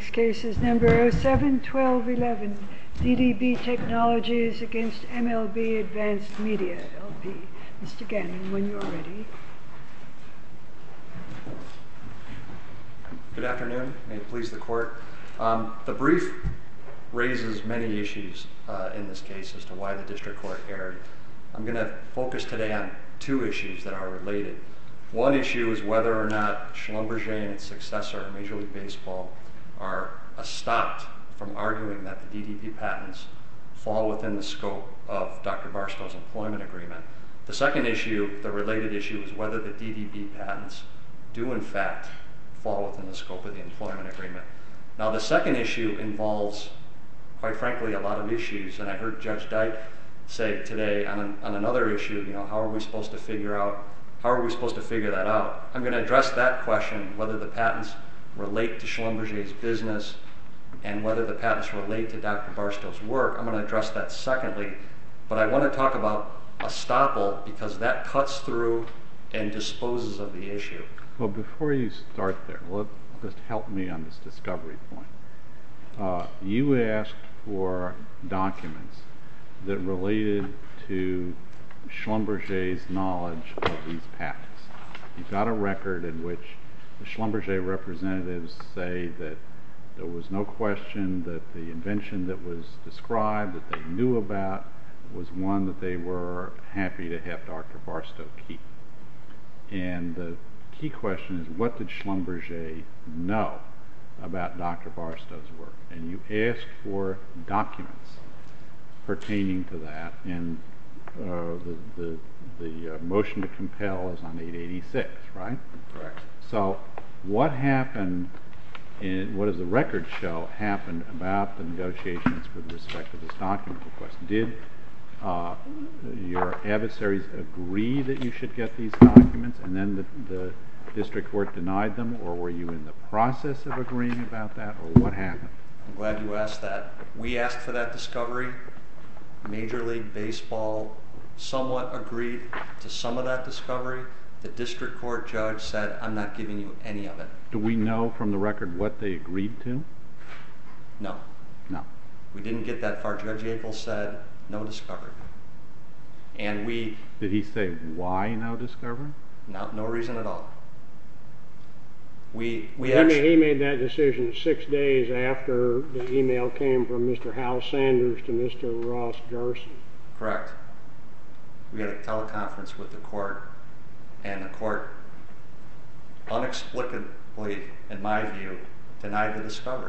Next case is number 07-1211, DDB Technologies against MLB Advanced Media, LP. Mr. Gannon, when you're ready. Good afternoon. May it please the court. The brief raises many issues in this case as to why the district court erred. I'm going to focus today on two issues that are related. One issue is whether or not Schlumberger and its successor, Major League Baseball, are stopped from arguing that the DDB patents fall within the scope of Dr. Barstow's employment agreement. The second issue, the related issue, is whether the DDB patents do in fact fall within the scope of the employment agreement. Now the second issue involves, quite frankly, a lot of issues, and I heard Judge Dyke say today on another issue, how are we supposed to figure that out? I'm going to address that question, whether the patents relate to Schlumberger's business and whether the patents relate to Dr. Barstow's work. I'm going to address that secondly, but I want to talk about estoppel because that cuts through and disposes of the issue. Well, before you start there, just help me on this discovery point. You asked for documents that related to Schlumberger's knowledge of these patents. You got a record in which the Schlumberger representatives say that there was no question that the invention that was described, that they knew about, was one that they were happy to have Dr. Barstow keep. And the key question is, what did Schlumberger know about Dr. Barstow's work? And you asked for documents pertaining to that, and the motion to compel is on 886, right? Correct. So what happened, what does the record show happened about the negotiations with respect to this document request? Did your adversaries agree that you should get these documents and then the district court denied them, or were you in the process of agreeing about that, or what happened? I'm glad you asked that. We asked for that discovery. Major League Baseball somewhat agreed to some of that discovery. The district court judge said, I'm not giving you any of it. Do we know from the record what they agreed to? No. No. We didn't get that far. Judge Yackel said, no discovery. And we... Did he say why no discovery? No reason at all. He made that decision 6 days after the email came from Mr. Hal Sanders to Mr. Ross Garson. Correct. We had a teleconference with the court, and the court inexplicably, in my view, denied the discovery.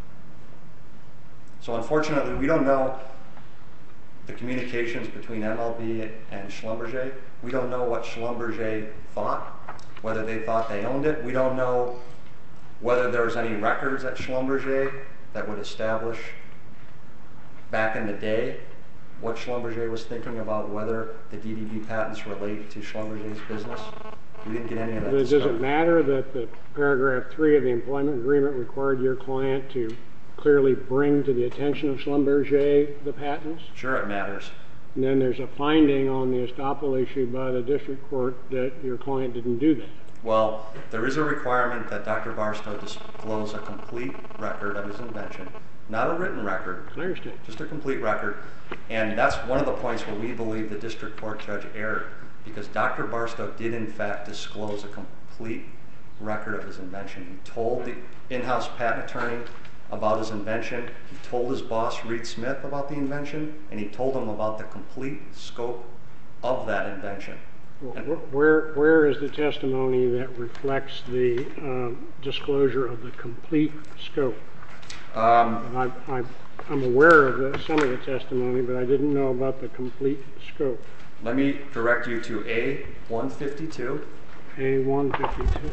So unfortunately, we don't know the communications between MLB and Schlumberger. We don't know what Schlumberger thought, whether they thought they owned it. We don't know whether there's any records at Schlumberger that would establish back in the day what Schlumberger was thinking about whether the DDB patents relate to Schlumberger's business. We didn't get any of that discovery. Does it matter that the paragraph 3 of the employment agreement required your client to clearly bring to the attention of Schlumberger the patents? Sure, it matters. And then there's a finding on the estoppel issue by the district court that your client didn't do that. Well, there is a requirement that Dr. Barstow disclose a complete record of his invention, not a written record, I understand. Just a complete record. And that's one of the points where we believe the district court judge erred, because Dr. Barstow did in fact disclose a complete record of his invention. He told the in-house patent attorney about his invention, he told his boss, Reed Smith, about the invention, and he told him about the complete scope of that invention. Where is the testimony that reflects the disclosure of the complete scope? I'm aware of some of the testimony, but I didn't know about the complete scope. Let me direct you to A152. A152.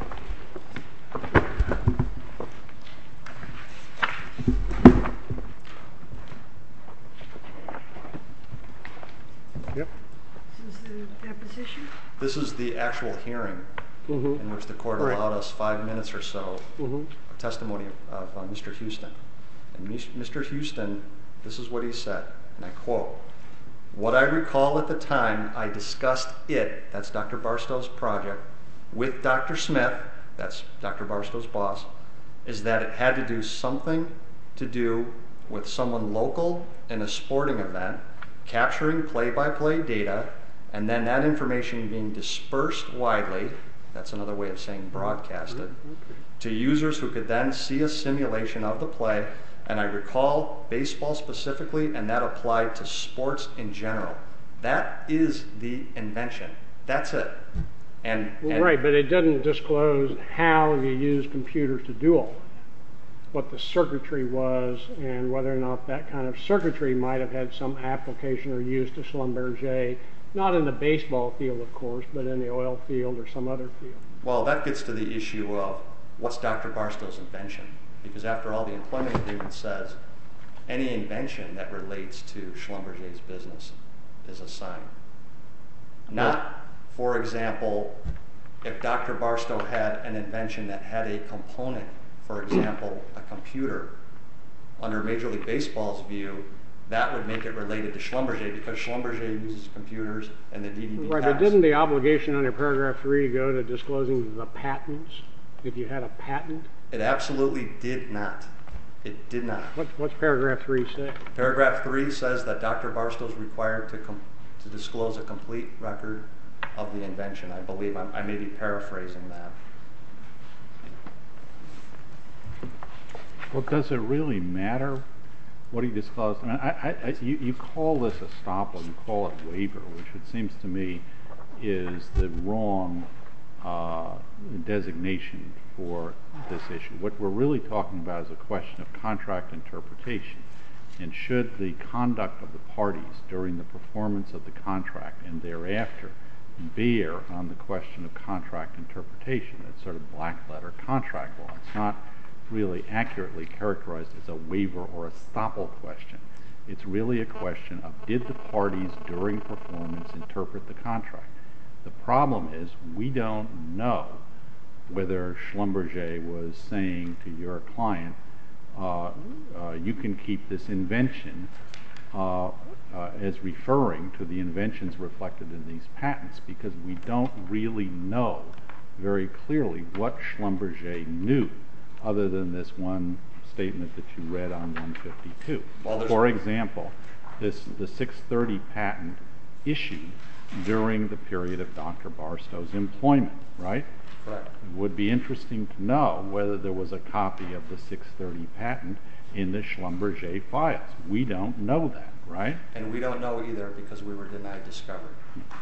Yep. This is the deposition? This is the actual hearing in which the court allowed us 5 minutes or so of testimony of Mr. Houston. And Mr. Houston, this is what he said, and I quote, "What I recall at the time I discussed it," that's Dr. Barstow's project, "with Dr. Smith," that's Dr. Barstow's boss, is that it had to do something to do with someone local in a sporting event, capturing play-by-play data, and then that information being dispersed widely, that's another way of saying broadcasted, to users who could then see a simulation of the play. And I recall baseball specifically, and that applied to sports in general. That is the invention. That's it. Right, but it doesn't disclose how you use computers to do all that. What the circuitry was, and whether or not that kind of circuitry might have had some application or use to Schlumberger, not in the baseball field, of course, but in the oil field or some other field. Well, that gets to the issue of what's Dr. Barstow's invention? Because after all, the employment agreement says any invention that relates to Schlumberger's business is assigned. Not, for example, if Dr. Barstow had an invention that had a component, for example, a computer, under Major League Baseball's view, that would make it related to Schlumberger because Schlumberger uses computers and the DDB Right, but didn't the obligation under paragraph 3 go to disclosing the patents, if you had a patent? It absolutely did not. It did not. What's paragraph 3 say? Paragraph 3 says that Dr. Barstow is required to disclose a complete record of the invention. I believe I may be paraphrasing that. Well, does it really matter what he disclosed? I mean, you call this estoppel, you call it waiver, which it seems to me is the wrong designation for this issue. What we're really talking about is a question of contract interpretation. And should the conduct of the parties during the performance of the contract and thereafter bear on the question of contract interpretation? It's sort of black letter contract law. It's not really accurately characterized as a waiver or estoppel question. It's really a question of did the parties during performance interpret the contract? The problem is we don't know whether Schlumberger was saying to your client, you can keep this invention as referring to the inventions reflected in these patents, because we don't really know very clearly what Schlumberger knew other than this one statement that you read on 152. For example, the 630 patent issued during the period of Dr. Barstow's employment, right? Correct. It would be interesting to know whether there was a copy of the 630 patent in the Schlumberger files. We don't know that, right? And we don't know either because we were denied discovery.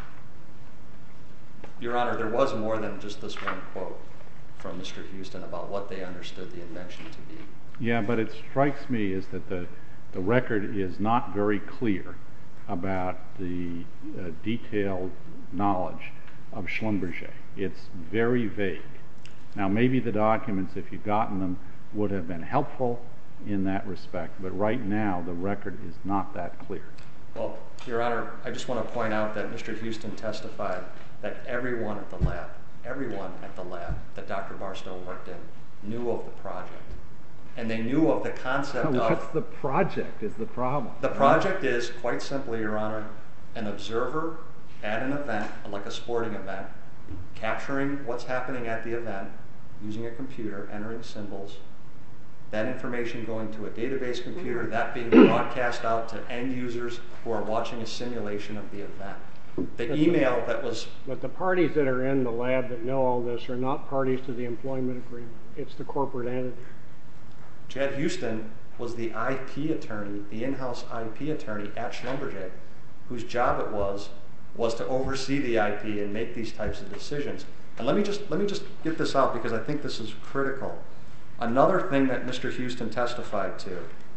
Your Honor, there was more than just this one quote from Mr. Houston about what they understood the invention to be. Yeah, but it strikes me as that the record is not very clear about the detailed knowledge of Schlumberger. It's very vague. Now, maybe the documents, if you'd gotten them, would have been helpful in that respect, but right now the record is not that clear. Well, Your Honor, I just want to point out that Mr. Houston testified that everyone at the lab that Dr. Barstow worked in knew of the project. And they knew of the concept of... What's the project is the problem. The project is, quite simply, Your Honor, an observer at an event, like a sporting event, capturing what's happening at the event, using a computer, entering symbols, that information going to a database computer, that being broadcast out to end users who are watching a simulation of the event. The email that was... But the parties that are in the lab that know all this are not parties to the employment agreement. It's the corporate entity. Chad Houston was the IP attorney, the in-house IP attorney at Schlumberger, whose job it was to oversee the IP and make these types of decisions. And let me just get this out because I think this is critical. Another thing that Mr. Houston testified to,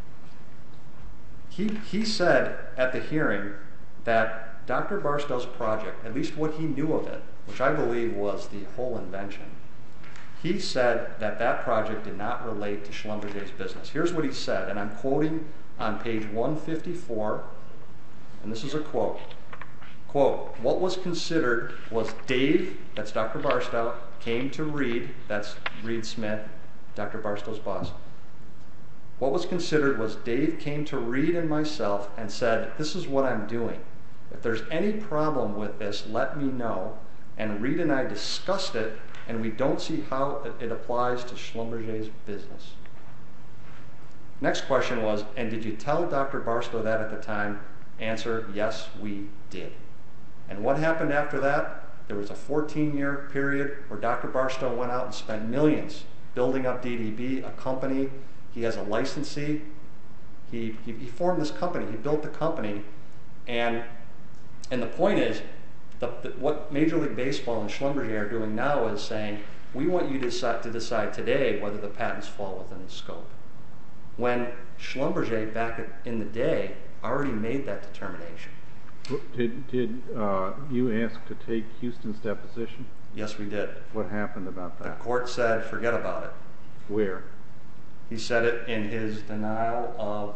he said at the hearing that Dr. Barstow's project, at least what he knew of it, which I believe was the whole invention, he said that that project did not relate to Schlumberger's business. Here's what he said, and I'm quoting on page 154, and this is a quote. Quote, what was considered was Dave, that's Dr. Barstow, came to Reed, that's Reed Smith, Dr. Barstow's boss. What was considered was Dave came to Reed and myself and said, this is what I'm doing. If there's any problem with this, let me know. And Reed and I discussed it and we don't see how it applies to Schlumberger's business. Next question was, and did you tell Dr. Barstow that at the time? Answer, yes, we did. And what happened after that? There was a 14-year period where Dr. Barstow went out and spent millions building up DDB, a company. He has a licensee. He formed this company. He built the company. And the point is, what Major League Baseball and Schlumberger are doing now is saying, we want you to decide today whether the patents fall within the scope. When Schlumberger, back in the day, already made that determination. Did you ask to take Houston's deposition? Yes, we did. What happened about that? The court said, forget about it. Where? He said it in his denial of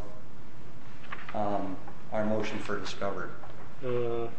our motion for discovery. In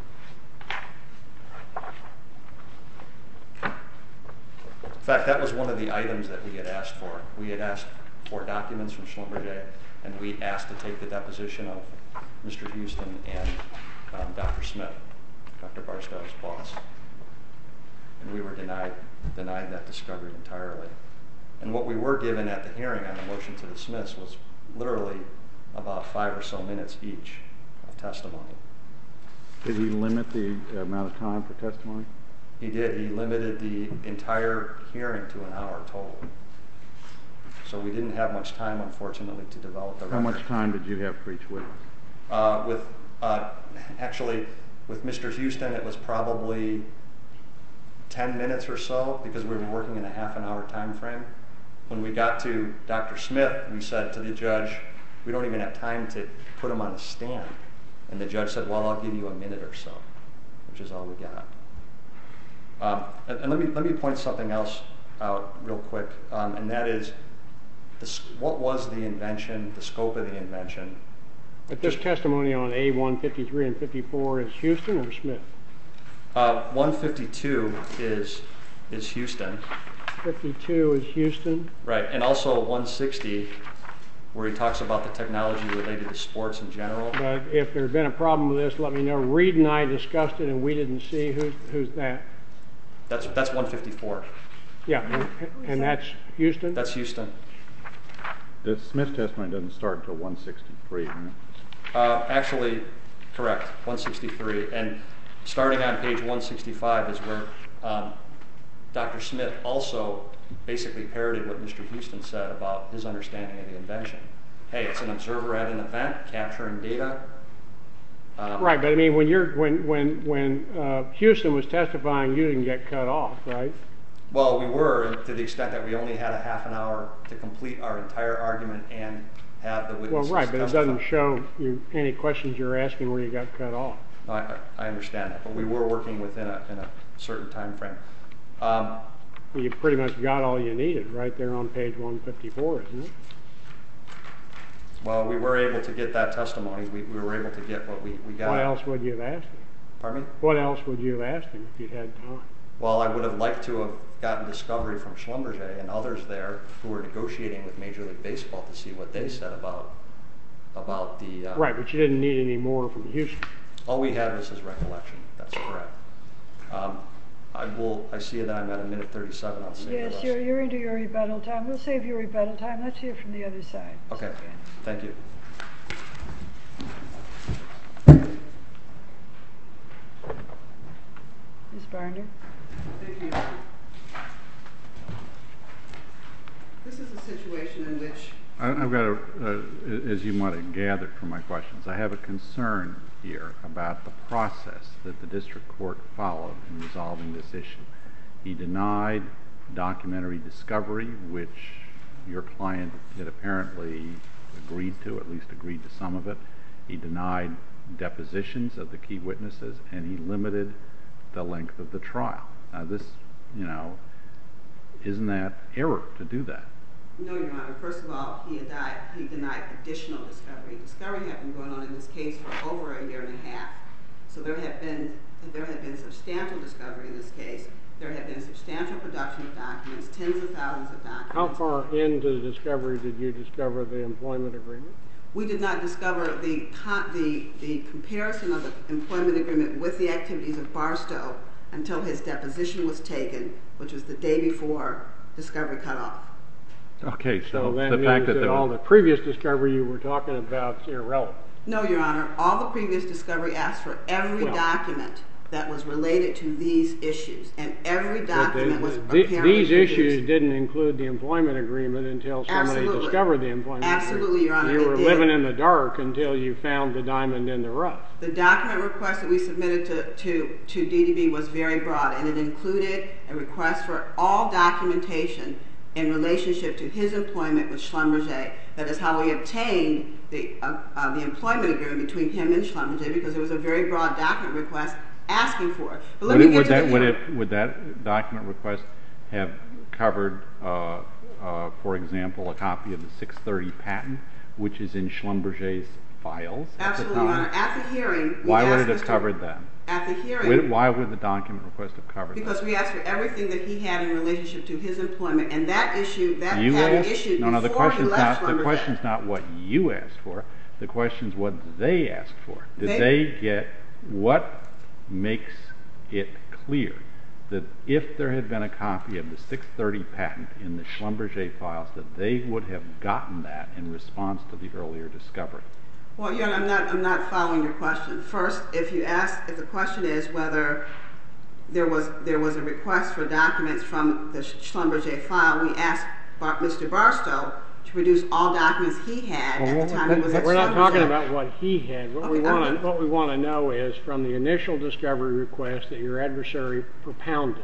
fact, that was one of the items that we had asked for. We had asked for documents from Schlumberger, and we asked to take the deposition of Mr. Houston and Dr. Smith, Dr. Barstow's boss. And we were denied that discovery entirely. And what we were given at the hearing on the motion to dismiss was literally about 5 or so minutes each of testimony. Did he limit the amount of time for testimony? He did. He limited the entire hearing to an hour total. So we didn't have much time, unfortunately, to develop the record. How much time did you have for each witness? Actually, with Mr. Houston, it was probably 10 minutes or so, because we were working in a half-an-hour time frame. When we got to Dr. Smith, we said to the judge, we don't even have time to put him on the stand. And the judge said, well, I'll give you a minute or so, which is all we got. And let me point something else out real quick, and that is, what was the invention, the scope of the invention? But this testimony on A153 and 54 is Houston or Smith? 152 is Houston. 52 is Houston. Right, and also 160, where he talks about the technology related to sports in general. But if there had been a problem with this, let me know. Reed and I discussed it, and we didn't see who's that. That's 154. Yeah, and that's Houston? That's Houston. The Smith testimony doesn't start until 163, right? Actually, correct, 163. And starting on page 165 is where Dr. Smith also basically parroted what Mr. Houston said about his understanding of the invention. Hey, it's an observer at an event capturing data. Right, but I mean, when Houston was testifying, you didn't get cut off, right? Well, we were, to the extent that we only had a half an hour to complete our entire argument and have the witnesses Well, right, but testify. it doesn't show you any questions you're asking where you got cut off. No, I understand that, but we were working within a certain time frame. You pretty much got all you needed right there on page 154, isn't it? Well, we were able to get that testimony. We were able to get what we got. What else would you have asked him? Pardon me? What else would you have asked him if you'd had time? Well, I would have liked to have gotten discovery from Schlumberger and others there who were negotiating with Major League Baseball to see what they said about the... Right, but you didn't need any more from Houston. All we had was his recollection. That's correct. I see that I'm at a minute 37. I'll save Yes, the rest. you're into your rebuttal time. We'll save your rebuttal time. Let's hear from the other side. Okay, thank you. Ms. Barner. Thank you. This is a situation in which... I've got as you might have gathered from my questions, I have a concern here about the process that the district court followed in resolving this issue. He denied documentary discovery, which your client had apparently agreed to, at least agreed to some of it. He denied depositions of the key witnesses, and he limited the length of the trial. Now this, isn't that error to do that? No, Your Honor. First of all, he denied additional discovery. Discovery had been going on in this case for over a year and a half. So there had been substantial discovery in this case. There had been substantial production of documents, tens of thousands of documents. How far into the discovery did you discover the employment agreement? We did not discover the comparison of the employment agreement with the activities of Barstow until his deposition was taken, which was the day before discovery cutoff. Okay, So so that the fact means that that all the previous discovery you were talking about is irrelevant. No, Your Honor. All the previous discovery asked for every document that was related to these issues, and every document was apparently These issues produced. didn't include the employment agreement until somebody Absolutely. discovered the employment Absolutely, Your Honor, agreement. You it were did. living in the dark until you found the diamond in the rough. The document request that we submitted to DDB was very broad, and it included a request for all documentation in relationship to his employment with Schlumberger. That is how we obtained the employment agreement between him and Schlumberger, because it was a very broad document request asking for it. But let me get to the hearing. Would that document request have covered, for example, a copy of the 630 patent, which is in Schlumberger's files at the time? Absolutely, Your Honor. At the hearing, we Why would asked it have Mr. covered that? At the hearing, Why would the document request have covered that? because we asked for everything that he had in relationship to his employment, and that issue, that You patent asked? issued No, the before he left Schlumberger. the question's not what you asked for. The question's what they asked for. Did They- they get what makes it clear that if there had been a copy of the 630 patent in the Schlumberger files, that they would have gotten that in response to the earlier discovery? Well, Your Honor, I'm not following your question. First, if the question is whether there was a request for documents from the Schlumberger file, we asked Mr. Barstow to produce all documents he had at the time he was at Schlumberger. We're not talking about what he had. What we Okay, want to know is, from the initial discovery request that your adversary propounded,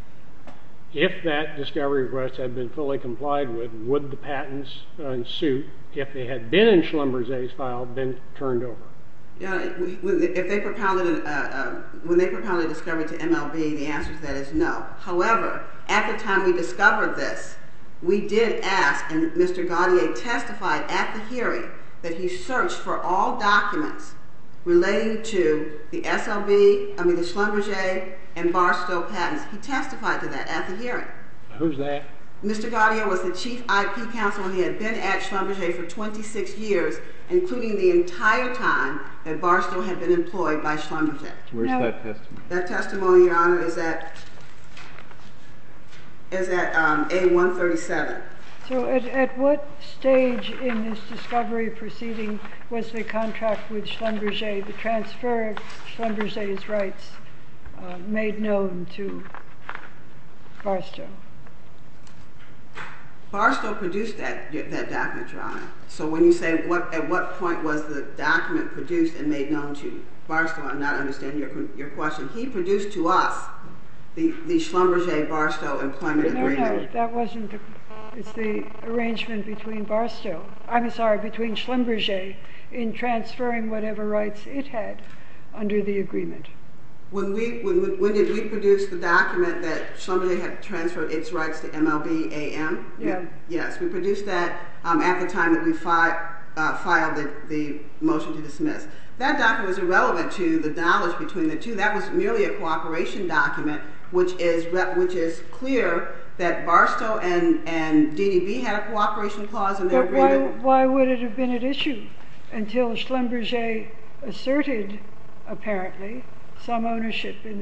if that discovery request had been fully complied with, would the patents in suit, if they had been in Schlumberger's file, been turned over? Yeah, if they propounded when they propounded discovery to MLB, the answer to that is no. However, at the time we discovered this, we did ask, and Mr. Gaudier testified at the hearing, that he searched for all documents relating to the the Schlumberger and Barstow patents. He testified to that at the hearing. Who's that? Mr. Gaudier was the chief IP counsel, and he had been at Schlumberger for 26 years, including the entire time that Barstow had been employed by Schlumberger. Where's No. that testimony? That testimony, Your Honor, is at A137. So at what stage in this discovery proceeding was the contract with Schlumberger, the transfer of Schlumberger's rights, made known to Barstow? Barstow produced that document, Your Honor. So when you say at what point was the document produced and made known to Barstow, I'm not understanding your question. He produced to us the Schlumberger-Barstow employment agreement. No, that wasn't it's the arrangement between between Schlumberger in transferring whatever rights it had under the agreement. When did we produce the document that Schlumberger had transferred its rights to MLB AM? Yeah. Yes, we produced that at the time that we filed the motion to dismiss. That document was irrelevant to the knowledge between the two. That was merely a cooperation document, which is clear that Barstow and DDB had a cooperation clause in their agreement. But why would it have been at issue until Schlumberger asserted, apparently, some ownership in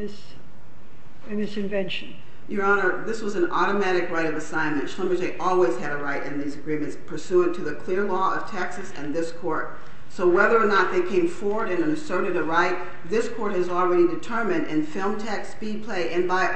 this invention? Your Honor, this was an automatic right of assignment. Schlumberger always had a right in these agreements pursuant to the clear law of Texas and this court. So whether or not they came forward and asserted a right, this court has already determined in FilmTech, Speedplay,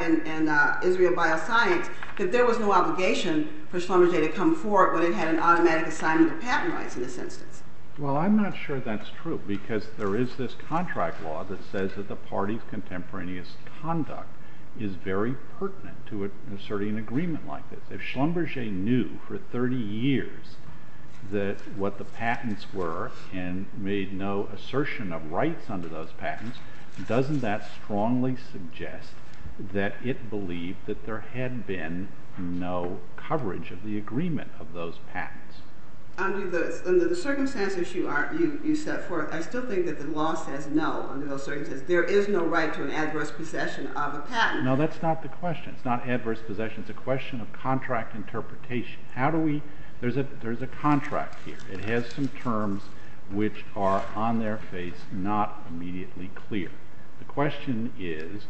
and Israel Bioscience that there was no obligation for Schlumberger to come forward when it had an automatic assignment of patent rights in this instance. Well, I'm not sure that's true, because there is this contract law that says that the party's contemporaneous conduct is very pertinent to asserting an agreement like this. If Schlumberger knew for 30 years that what the patents were and made no assertion of rights under those patents, doesn't that strongly suggest that it believed that there had been no coverage of the agreement of those patents? Under the circumstances you set forth, I still think that the law says no under those circumstances. There is no right to an adverse possession of a patent. No, that's not the question. It's not adverse possession. It's a question of contract interpretation. There's a contract here. It has some terms which are on their face not immediately clear. The question is,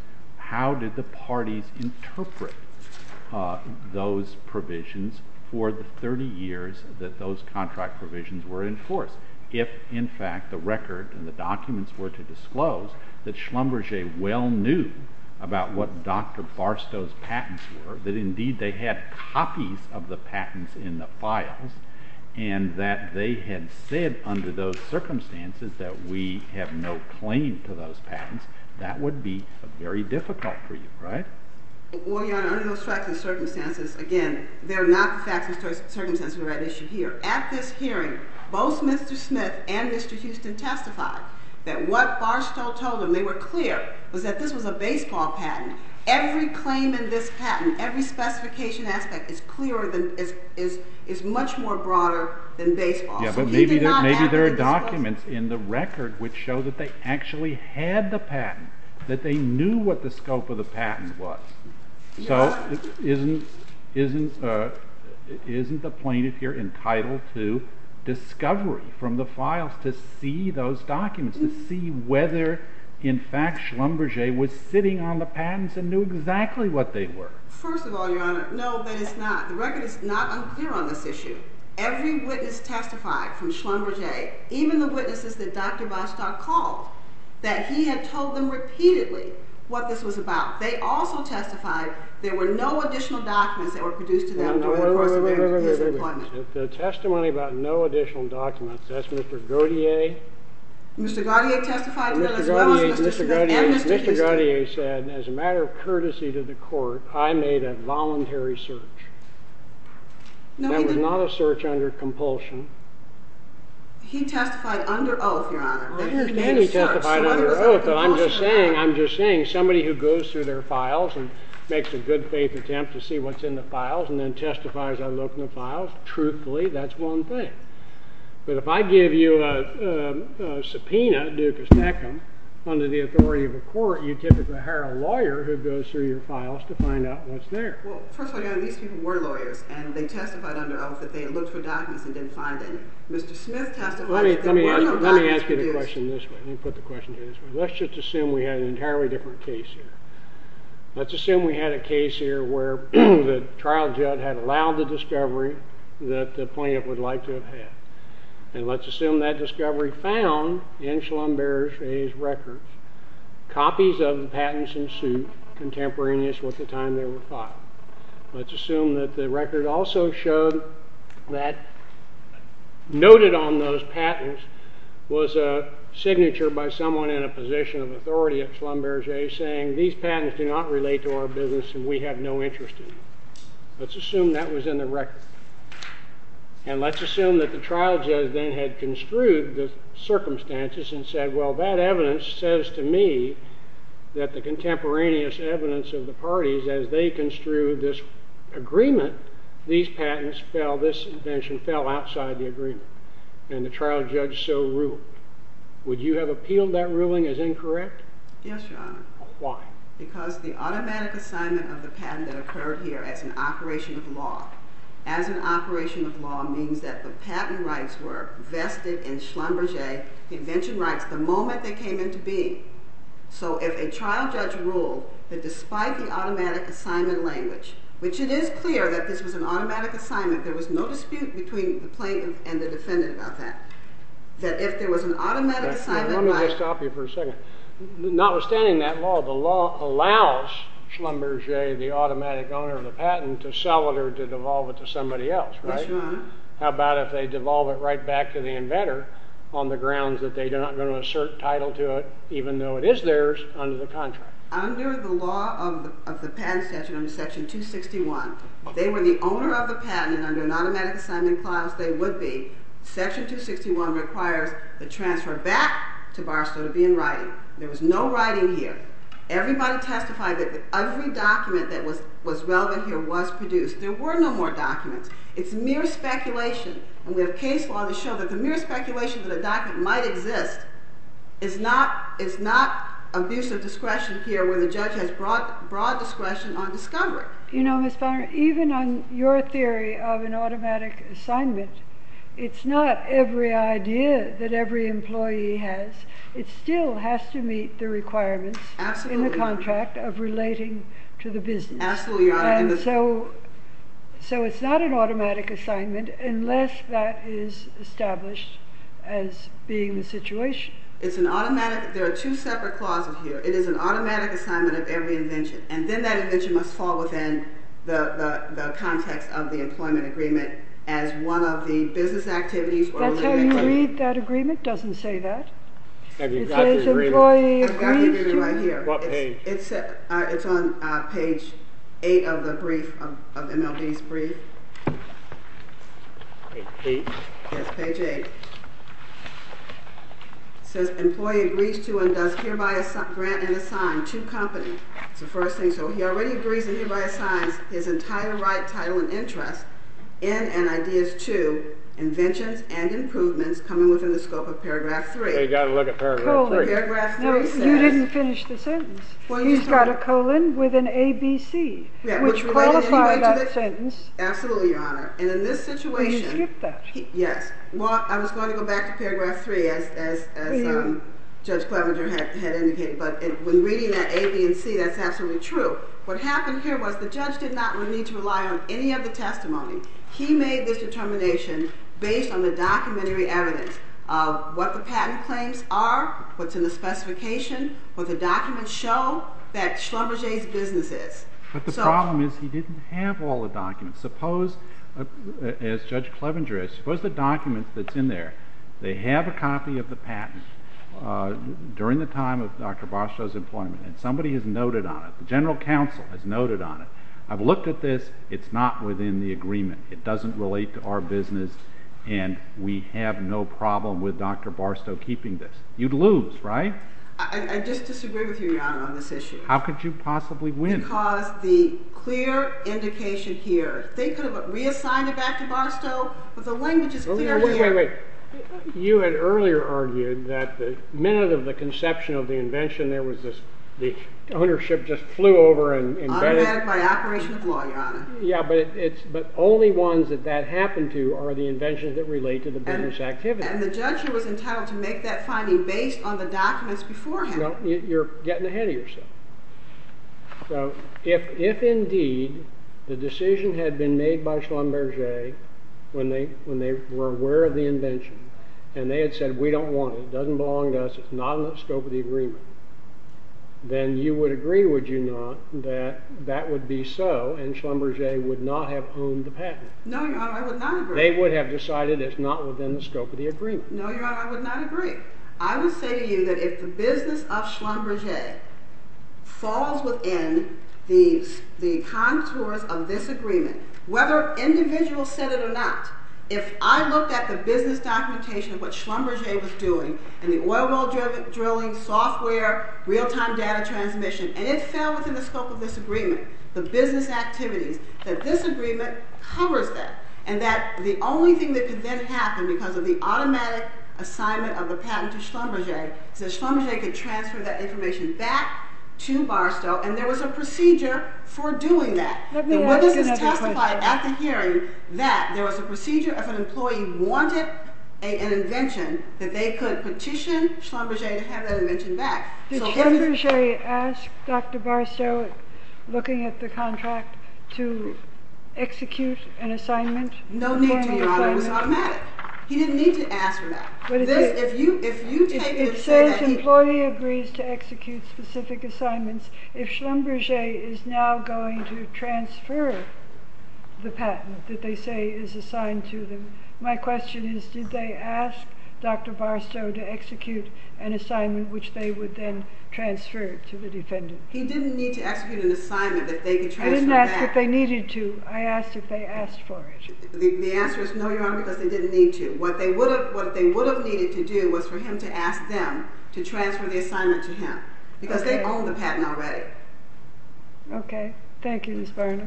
how did the parties interpret those provisions for the 30 years that those contract provisions were in force? If, in fact, the record and the documents were to disclose that Schlumberger well knew about what Dr. Barstow's patents were, that indeed they had copies of the patents in the files, and that they had said under those circumstances that we have no claim to those patents, that would be very difficult for you, right? Well, Your Honor, under those facts and circumstances, again, they're not the facts and circumstances that are at issue here. At this hearing, both Mr. Smith and Mr. Houston testified that what Barstow told them, they were clear, was that this was a baseball patent. Every claim in this patent, every specification aspect is clearer than, is much more broader than baseball. Yeah, so but maybe there are documents in the record which show that they actually had the patent, that they knew what the scope of the patent was. So isn't the plaintiff here entitled to discovery from the files to see those documents, to see whether in fact Schlumberger was sitting on the patents and knew exactly what they were? First of all, Your Honor, no, that is not. The record is not unclear on this issue. Every witness testified from Schlumberger, even the witnesses that Dr. Barstow called, that he had told them repeatedly what this was about. They also testified there were no additional documents that were produced to them during the course of his employment. The testimony about no additional documents, that's Mr. Gaudier. Mr. Gaudier testified to that as well as Mr. Smith and Mr. Houston. Mr. Gaudier said, as a matter of courtesy to the court, I made a voluntary search. No, that was not a search under compulsion. He testified under oath, Your Honor. I understand he testified under oath, but I'm just saying, somebody who goes through their files and makes a good faith attempt to see what's in the files and then testifies, I look in the files, truthfully, that's one thing. But if I give you a subpoena, ducus tecum, under the authority of a court, you typically hire a lawyer who goes through your files to find out what's there. Well, first of all, Your Honor, these people were lawyers, and they testified under oath that they looked for documents and didn't find any. Mr. Smith testified that there were no documents produced. Let me ask you the question this way. Let me put the question to you this way. Let's just assume we had an entirely different case here. Let's assume we had a case here where the trial judge had allowed the discovery that the plaintiff would like to have had. And let's assume that discovery found in Schlumberger's records copies of the patents in suit contemporaneous with the time they were filed. Let's assume that the record also showed that noted on those patents was a signature by someone in a position of authority at Schlumberger saying these patents do not relate to our business and we have no interest in them. Let's assume that was in the record. And let's assume that the trial judge then had construed the circumstances and said, well, that evidence says to me that the contemporaneous evidence of the parties, as they construe this agreement, these patents fell, this invention fell outside the agreement. And the trial judge so ruled. Would you have appealed that ruling as incorrect? Yes, Your Honor. Why? Because the automatic assignment of the patent that occurred here as an operation of law means that the patent rights were vested in Schlumberger, the invention rights, the moment they came into being. So if a trial judge ruled that despite the automatic assignment language, which it is clear that this was an automatic assignment, there was no dispute between the plaintiff and the defendant about that, that if there was an automatic assignment Let me just stop you for a second. Notwithstanding that law, the law allows Schlumberger, the automatic owner of the patent, to sell it or to devolve it to somebody else, right? Yes, Your Honor. How about if they devolve it right back to the inventor on the grounds that they're not going to assert title to it, even though it is theirs under the contract? Under the law of the patent statute, under Section 261, if they were the owner of the patent and under an automatic assignment clause, they would be. Section 261 requires the transfer back to Barstow to be in writing. There was no writing here. Everybody testified that every document that was relevant here was produced. There were no more documents. It's mere speculation. And we have case law to show that the mere speculation that a document might exist is not abuse of discretion here, where the judge has broad discretion on discovery. You know, Ms. Bonner, even on your theory of an automatic assignment, it's not every idea that every employee has. It still has to meet the requirements Absolutely. in the contract of relating to the business. Absolutely, Your Honor. And so it's not an automatic assignment unless that is established as being the situation. It's an automatic, there are two separate clauses here. It is an automatic assignment of every invention, and then that invention must fall within the context of the employment agreement as one of the business activities or That's how you read that agreement? Doesn't say that. Have you It got the says agreement? employee I've got the agrees agreement right to. here. What page? It's on page 8 of the brief, of MLB's brief. Page 8. Yes, page 8. It says employee agrees to and does hereby grant and assign to company. It's the first thing. So he already agrees and hereby assigns his entire right, title, and interest in and ideas to inventions and improvements coming within the scope of paragraph 3. So you got to look at paragraph Colon. 3. Paragraph 3 No, says... you didn't finish the sentence. Well, you He's got a told- colon with an ABC, Yeah, which related qualify anyway to that the- sentence. Absolutely, Your Honor. And in this Well, situation... you skipped that. Yes. Well, I was going to go back to paragraph 3 as Judge Clevenger had indicated, but when reading that A, B, and C, that's absolutely true. What happened here was the judge did not need to rely on any of the testimony. He made this determination based on the documentary evidence of what the patent claims are, what's in the specification, what the documents show that Schlumberger's business is. But the So- problem is he didn't have all the documents. Suppose, as Judge Clevenger is, suppose the documents that's in there, they have a copy of the patent during the time of Dr. Barstow's employment, and somebody has noted on it, the general counsel has noted on it, I've looked at this, it's not within the agreement, it doesn't relate to our business, and we have no problem with Dr. Barstow keeping this. You'd lose, right? I just disagree with you, Your Honor, on this issue. How could you possibly win? Because the clear indication here, they could have reassigned it back to Barstow, but the language is clear here. Wait. You had earlier argued that the minute of the conception of the invention, there was this, the ownership just flew over and embedded. Automatic by operation of law, Your Honor. Yeah, but only ones that happened to are the inventions that relate to the business activity. And the judge here was entitled to make that finding based on the documents before him. No, you're getting ahead of yourself. So if indeed the decision had been made by Schlumberger when they were aware of the invention, and they had said, we don't want it, it doesn't belong to us, it's not in the scope of the agreement, then you would agree, would you not, that that would be so, and Schlumberger would not have owned the patent? No, Your Honor, I would not agree. They would have decided it's not within the scope of the agreement. No, Your Honor, I would not agree. I would say to you that if the business of Schlumberger falls within the contours of this agreement, whether individuals said it or not, if I looked at the business documentation of what Schlumberger was doing and the oil well drilling, software, real-time data transmission, and it fell within the scope of this agreement, the business activities, that this agreement covers that, and that the only thing that could then happen because of the automatic assignment of the patent to Schlumberger is that Schlumberger could transfer that information back to Barstow, and there was a procedure for doing that. Let me The ask witnesses another testified question. at the hearing that there was a procedure if an employee wanted an invention that they could petition Schlumberger to have that invention back. Did So if Schlumberger ask Dr. Barstow, looking at the contract, to execute an assignment? no a need to, formal Your Honor, it was assignment? automatic. He didn't need to ask for that. But If you take it It and say says that he... employee agrees to execute specific assignments. If Schlumberger is now going to transfer the patent that they say is assigned to them, my question is, did they ask Dr. Barstow to execute an assignment which they would then transfer to the defendant? He didn't need to execute an assignment that they could transfer I didn't back. ask if they needed to. I asked if they asked for it. The answer is no, Your Honor, because they didn't need to. What they would have needed to do was for him to ask them to transfer the assignment to him, because they Okay. own the patent already. Okay. Thank you, Ms. Barner.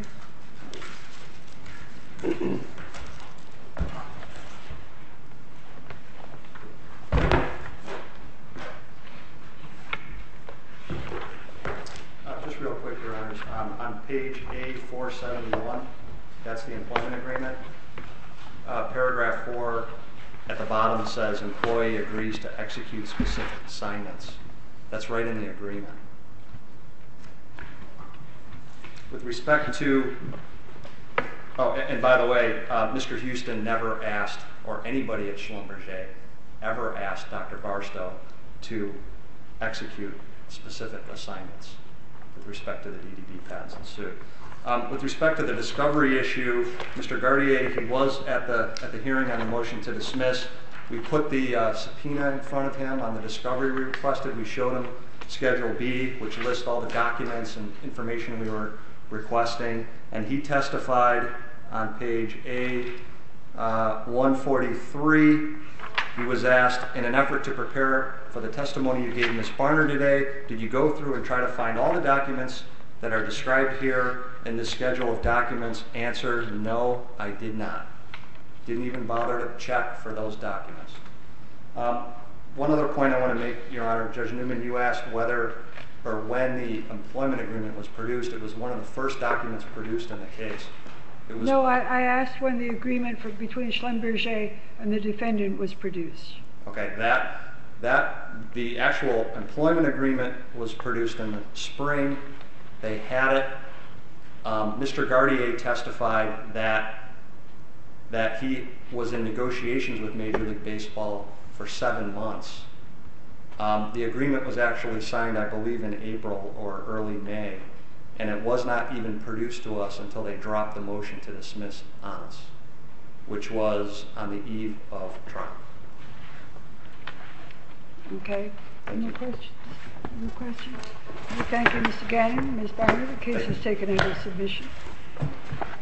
Just real quick, Your Honors. On page A471, that's the employment agreement. Paragraph paragraph 4 at the bottom says employee agrees to execute specific assignments. That's right in the agreement. With respect to, oh, and by the way, Mr. Houston never asked, or anybody at Schlumberger ever asked Dr. Barstow to execute specific assignments with respect to the DDB patents in suit. With respect to the discovery issue, Mr. Gardier, he was at the hearing on the motion to dismiss. We put the subpoena in front of him on the discovery we requested. We showed him Schedule B, which lists all the documents and information we were requesting, and he testified on page A143. He was asked, in an effort to prepare for the testimony you gave Ms. Barner today, did you go through and try to find all the documents that are described here in this schedule of documents? Answer, no, I did not. Didn't even bother to check for those documents. One other point I want to make, Your Honor, Judge Newman, you asked whether or when the employment agreement was produced. It was one of the first documents produced in the case. It was, No, I asked when the agreement between Schlumberger and the defendant was produced. Okay, the actual employment agreement was produced in the spring. They had it. Mr. Gardier testified that he was in negotiations with Major League Baseball for 7 months. The agreement was actually signed, I believe, in April or early May, and it was not even produced to us until they dropped the motion to dismiss on us, which was on the eve of trial. Okay. Any questions? Any questions? Thank you, Mr. Gannon. Ms. Barner, the case is taken under submission.